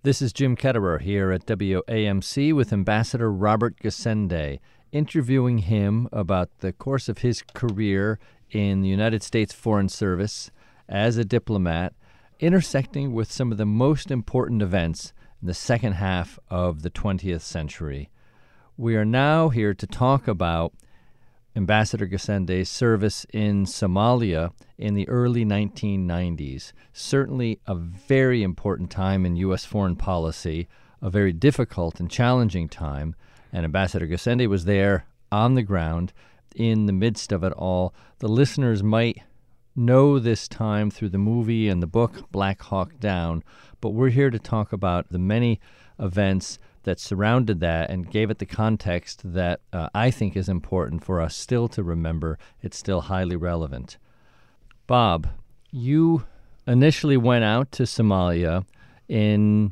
This is Jim Ketterer here at WAMC with Ambassador Robert Gassende, interviewing him about the course of his career in the United States Foreign Service as a diplomat, intersecting with some of the most important events in the second half of the 20th century. We are now here to talk about Ambassador Gassende's service in Somalia in the early 1990s. Certainly a very important time in U.S. foreign policy, a very difficult and challenging time, and Ambassador Gassende was there on the ground in the midst of it all. The listeners might know this time through the movie and the book Black Hawk Down, but we're here to talk about the many events that surrounded that and gave it the context that I think is important for us still to remember. It's still highly relevant. Bob, you initially went out to Somalia in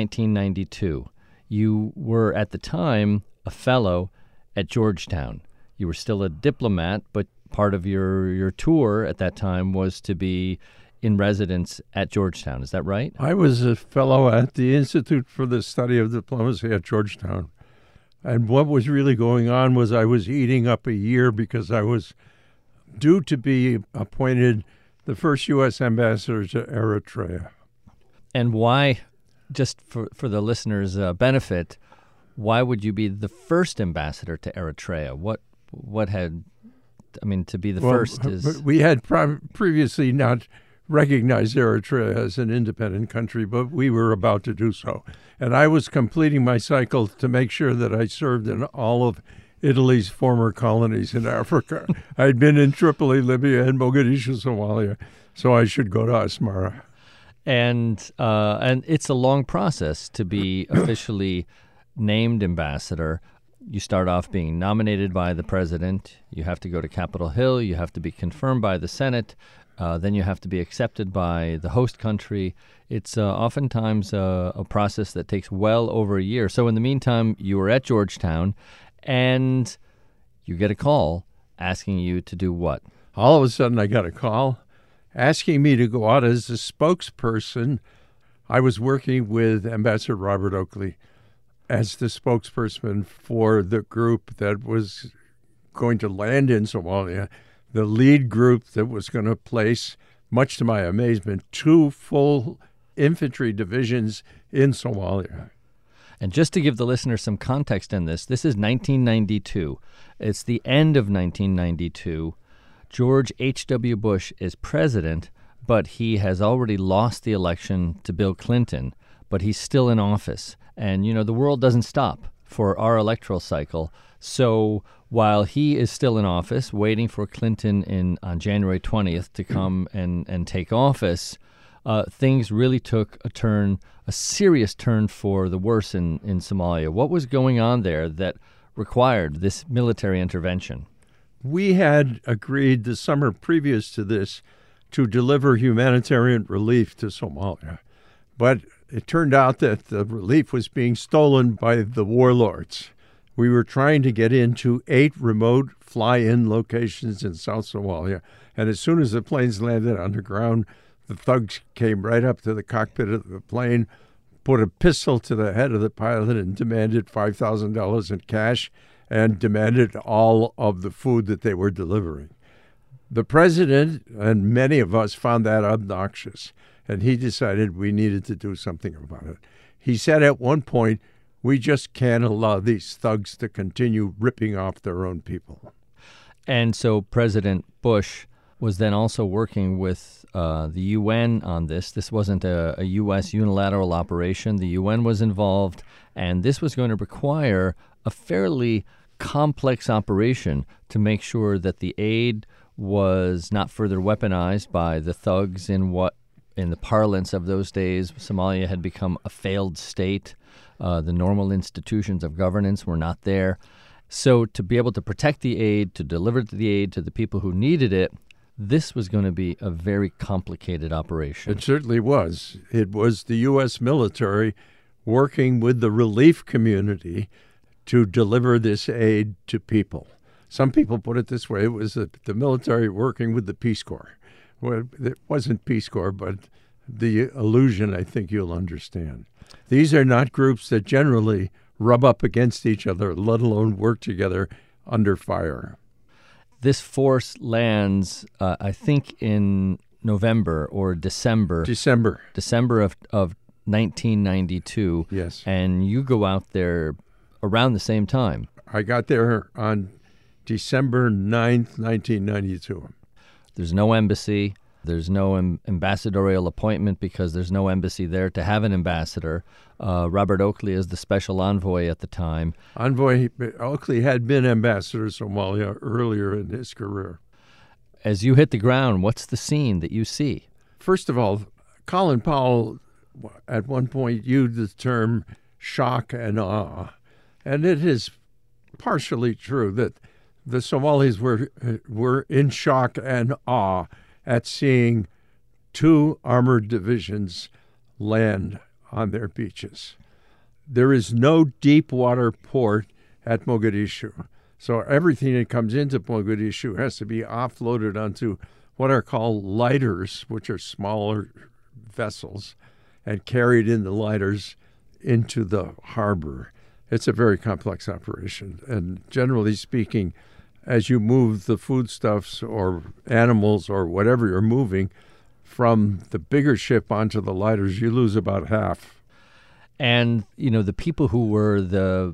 1992. You were, at the time, a fellow at Georgetown. You were still a diplomat, but part of your tour at that time was to be in residence at Georgetown. Is that right? I was a fellow at the Institute for the Study of Diplomacy at Georgetown. And what was really going on was I was eating up a year because I was due to be appointed the first U.S. ambassador to Eritrea. And why, just for the listeners' benefit, why would you be the first ambassador to Eritrea? What had, to be the first is... We had previously not recognized Eritrea as an independent country, but we were about to do so. And I was completing my cycle to make sure that I served in all of Italy's former colonies in Africa. I'd been in Tripoli, Libya, and Mogadishu, Somalia, so I should go to Asmara. And it's a long process to be officially named ambassador. You start off being nominated by the president. You have to go to Capitol Hill. You have to be confirmed by the Senate. Then you have to be accepted by the host country. It's oftentimes a process that takes well over a year. So in the meantime, you were at Georgetown, and you get a call asking you to do what? All of a sudden, I got a call asking me to go out as a spokesperson. I was working with Ambassador Robert Oakley as the spokesperson for the group that was going to land in Somalia, the lead group that was going to place, much to my amazement, 2 full infantry divisions in Somalia. And just to give the listener some context in this is 1992. It's the end of 1992. George H.W. Bush is president, but he has already lost the election to Bill Clinton, but he's still in office. And, the world doesn't stop for our electoral cycle. So while he is still in office, waiting for Clinton on January 20th to come and take office, things really took a serious turn for the worse in Somalia. What was going on there that required this military intervention? We had agreed the summer previous to this to deliver humanitarian relief to Somalia. But it turned out that the relief was being stolen by the warlords. We were trying to get into 8 remote fly-in locations in South Somalia, and as soon as the planes landed on the ground, the thugs came right up to the cockpit of the plane, put a pistol to the head of the pilot, and demanded $5,000 in cash and demanded all of the food that they were delivering. The president and many of us found that obnoxious, and he decided we needed to do something about it. He said at one point, we just can't allow these thugs to continue ripping off their own people. And so President Bush was then also working with the UN on this. This wasn't a U.S. unilateral operation. The UN was involved, and this was going to require a fairly complex operation to make sure that the aid was not further weaponized by the thugs in the parlance of those days, Somalia had become a failed state. The normal institutions of governance were not there. So to be able to protect the aid, to deliver the aid to the people who needed it, this was going to be a very complicated operation. It certainly was. It was the U.S. military working with the relief community to deliver this aid to people. Some people put it this way. It was the military working with the Peace Corps. Well, it wasn't Peace Corps, but the allusion, I think you'll understand. These are not groups that generally rub up against each other, let alone work together under fire. This force lands, I think, in November or December. December of 1992. Yes. And you go out there around the same time. I got there on December 9th, 1992. There's no embassy. There's no ambassadorial appointment because there's no embassy there to have an ambassador. Robert Oakley is the special envoy at the time. Envoy Oakley had been ambassador to Somalia earlier in his career. As you hit the ground, what's the scene that you see? First of all, Colin Powell at one point used the term shock and awe. And it is partially true that the Somalis were in shock and awe at seeing 2 armored divisions land on their beaches. There is no deep water port at Mogadishu, so everything that comes into Mogadishu has to be offloaded onto what are called lighters, which are smaller vessels, and carried in the lighters into the harbor. It's a very complex operation, and generally speaking, as you move the foodstuffs or animals or whatever you're moving from the bigger ship onto the lighters, you lose about half. And, the people who were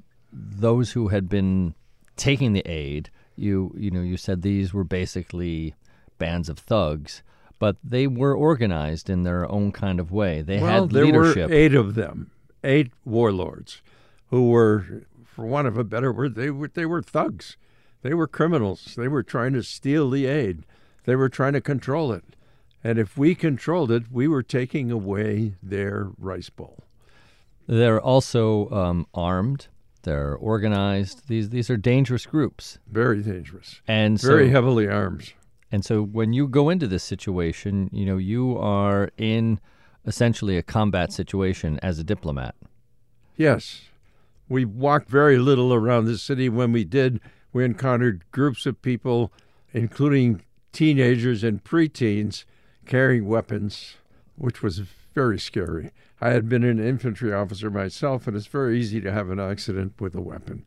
those who had been taking the aid, you said these were basically bands of thugs, but they were organized in their own kind of way. They had leadership. There were 8 of them, 8 warlords, who were, for want of a better word, they were thugs. They were criminals. They were trying to steal the aid. They were trying to control it. And if we controlled it, we were taking away their rice bowl. They're also armed. They're organized. These are dangerous groups. Very dangerous. And very heavily armed. And so when you go into this situation, you are in essentially a combat situation as a diplomat. Yes. We walked very little around the city. When we did, we encountered groups of people, including teenagers and preteens, carrying weapons, which was very scary. I had been an infantry officer myself, and it's very easy to have an accident with a weapon.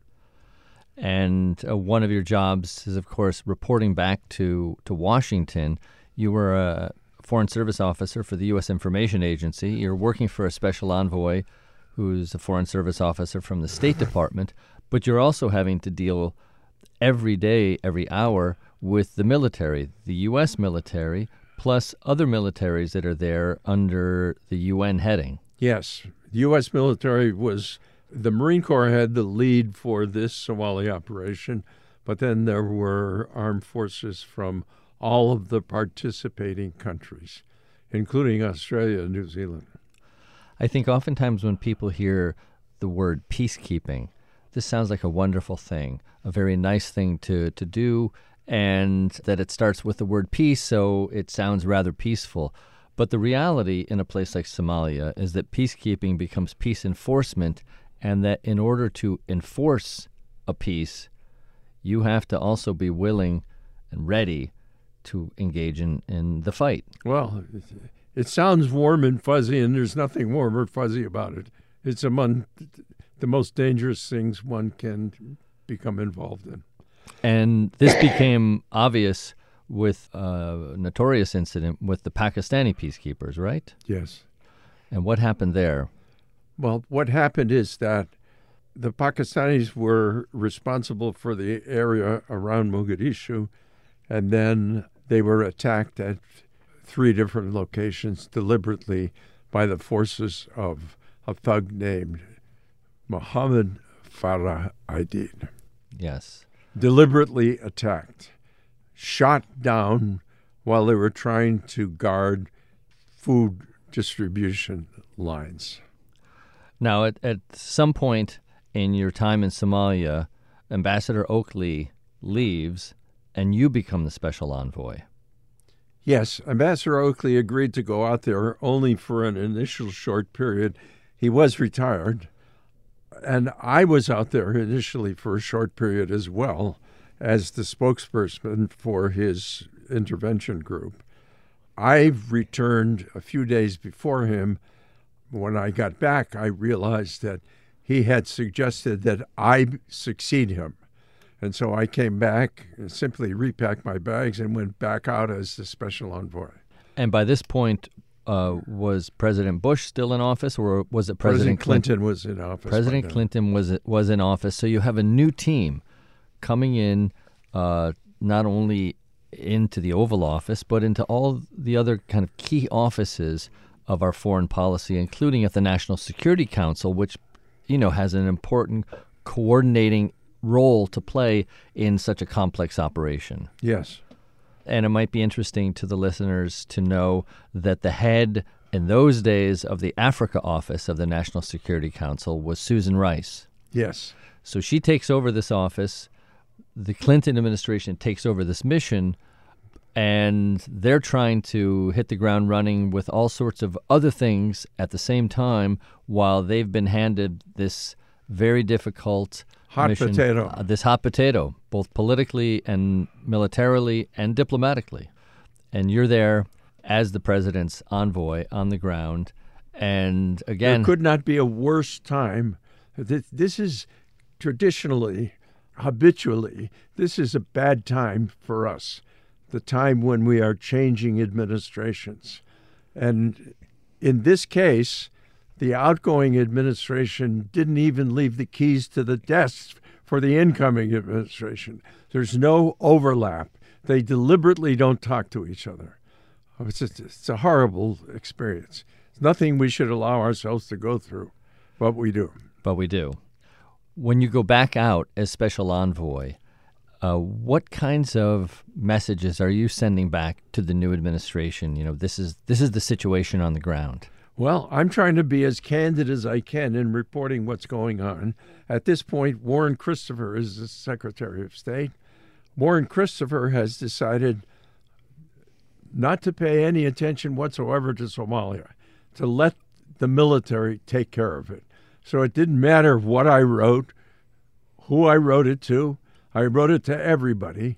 And one of your jobs is, of course, reporting back to Washington. You were a Foreign Service officer for the U.S. Information Agency. You're working for a special envoy who's a Foreign Service officer from the State Department, but you're also having to deal every day, every hour with the military, the U.S. military, plus other militaries that are there under the UN heading. Yes. The U.S. military the Marine Corps had the lead for this Somali operation, but then there were armed forces from all of the participating countries, including Australia and New Zealand. I think oftentimes when people hear the word peacekeeping, this sounds like a wonderful thing, a very nice thing to do, and that it starts with the word peace, so it sounds rather peaceful. But the reality in a place like Somalia is that peacekeeping becomes peace enforcement, and that in order to enforce a peace, you have to also be willing and ready to engage in the fight. Well, it sounds warm and fuzzy, and there's nothing warm or fuzzy about it. It's among the most dangerous things one can become involved in. And this became obvious with a notorious incident with the Pakistani peacekeepers, right? Yes. And what happened there? Well, what happened is that the Pakistanis were responsible for the area around Mogadishu, and then they were attacked at 3 different locations deliberately by the forces of a thug named Muhammad Farah Aidid. Yes. Deliberately attacked, shot down while they were trying to guard food distribution lines. Now, at some point in your time in Somalia, Ambassador Oakley leaves, and you become the special envoy. Yes, Ambassador Oakley agreed to go out there only for an initial short period. He was retired, and I was out there initially for a short period as well as the spokesperson for his intervention group. I returned a few days before him. When I got back, I realized that he had suggested that I succeed him. And so I came back, simply repacked my bags, and went back out as the special envoy. And by this point, was President Bush still in office, or was it President Clinton was in office. President Clinton was in office. So you have a new team coming in, not only into the Oval Office, but into all the other kind of key offices of our foreign policy, including at the National Security Council, which, has an important coordinating role to play in such a complex operation. Yes. And it might be interesting to the listeners to know that the head in those days of the Africa office of the National Security Council was Susan Rice. Yes. So she takes over this office. The Clinton administration takes over this mission, and they're trying to hit the ground running with all sorts of other things at the same time, while they've been handed this very difficult mission, this hot potato, both politically and militarily and diplomatically. And you're there as the president's envoy on the ground. And again, there could not be a worse time. This is traditionally, habitually, this is a bad time for us, the time when we are changing administrations. And in this case, the outgoing administration didn't even leave the keys to the desks for the incoming administration. There's no overlap. They deliberately don't talk to each other. It's a horrible experience. It's nothing we should allow ourselves to go through, but we do. But we do. When you go back out as special envoy, what kinds of messages are you sending back to the new administration? This is the situation on the ground. Well, I'm trying to be as candid as I can in reporting what's going on. At this point, Warren Christopher is the Secretary of State. Warren Christopher has decided not to pay any attention whatsoever to Somalia, to let the military take care of it. So it didn't matter what I wrote, who I wrote it to. I wrote it to everybody.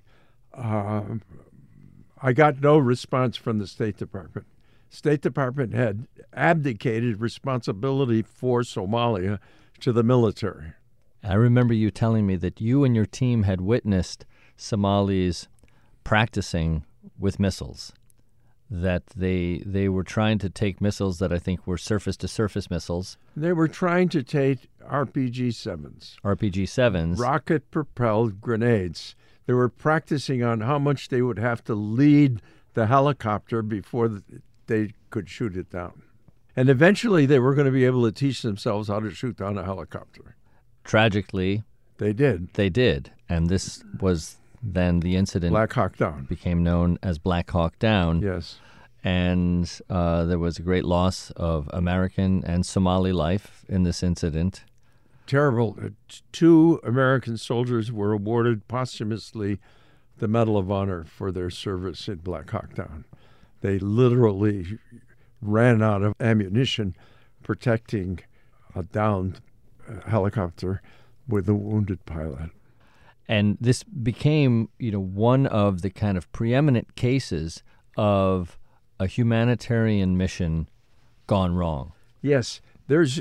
I got no response from the State Department. State Department had abdicated responsibility for Somalia to the military. I remember you telling me that you and your team had witnessed Somalis practicing with missiles, that they were trying to take missiles that I think were surface-to-surface missiles. They were trying to take RPG-7s. RPG-7s. Rocket-propelled grenades. They were practicing on how much they would have to lead the helicopter before they could shoot it down. And eventually they were going to be able to teach themselves how to shoot down a helicopter. Tragically, they did. They did. And this was then the incident. Black Hawk Down. Became known as Black Hawk Down. Yes. And there was a great loss of American and Somali life in this incident. Terrible. 2 American soldiers were awarded posthumously the Medal of Honor for their service in Black Hawk Down. They literally ran out of ammunition protecting a downed helicopter with a wounded pilot. And this became, one of the kind of preeminent cases of a humanitarian mission gone wrong. Yes, there's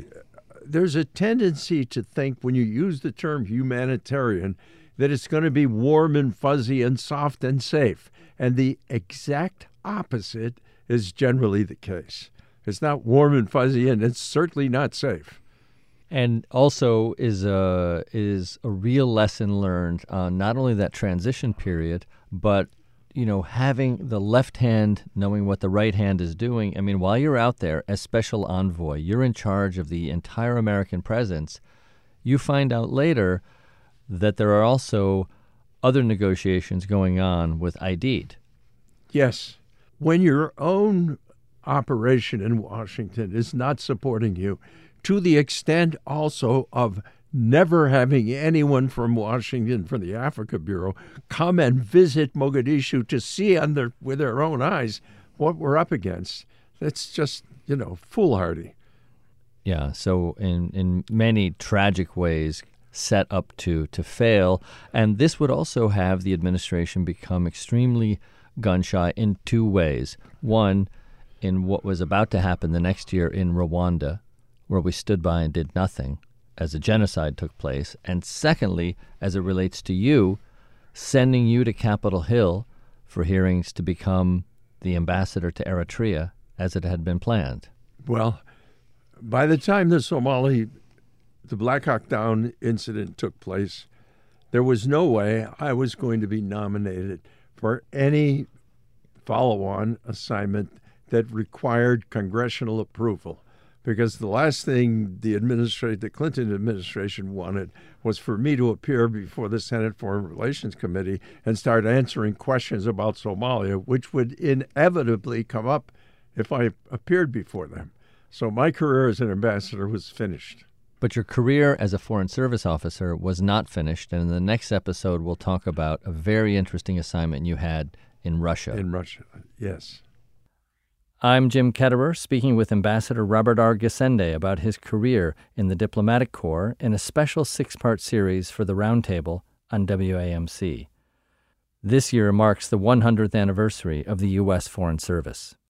a tendency to think when you use the term humanitarian that it's going to be warm and fuzzy and soft and safe. And the exact opposite is generally the case. It's not warm and fuzzy, and it's certainly not safe. And also is a real lesson learned on not only that transition period, but having the left hand knowing what the right hand is doing. I mean, while you're out there as special envoy, you're in charge of the entire American presence. You find out later that there are also other negotiations going on with Aidid. Yes. When your own operation in Washington is not supporting you, to the extent also of never having anyone from Washington, from the Africa Bureau, come and visit Mogadishu to see with their own eyes what we're up against. That's just, foolhardy. Yeah, so in many tragic ways set up to fail. And this would also have the administration become extremely gun-shy in two ways. One, in what was about to happen the next year in Rwanda, where we stood by and did nothing as a genocide took place. And secondly, as it relates to you, sending you to Capitol Hill for hearings to become the ambassador to Eritrea as it had been planned. Well, by the time the Black Hawk Down incident took place, there was no way I was going to be nominated for any follow-on assignment that required congressional approval, because the last thing the Clinton administration wanted was for me to appear before the Senate Foreign Relations Committee and start answering questions about Somalia, which would inevitably come up if I appeared before them. So my career as an ambassador was finished. But your career as a Foreign Service officer was not finished, and in the next episode we'll talk about a very interesting assignment you had in Russia. In Russia, yes. I'm Jim Ketterer, speaking with Ambassador Robert R. Gassende about his career in the Diplomatic Corps in a special 6-part series for the Roundtable on WAMC. This year marks the 100th anniversary of the U.S. Foreign Service.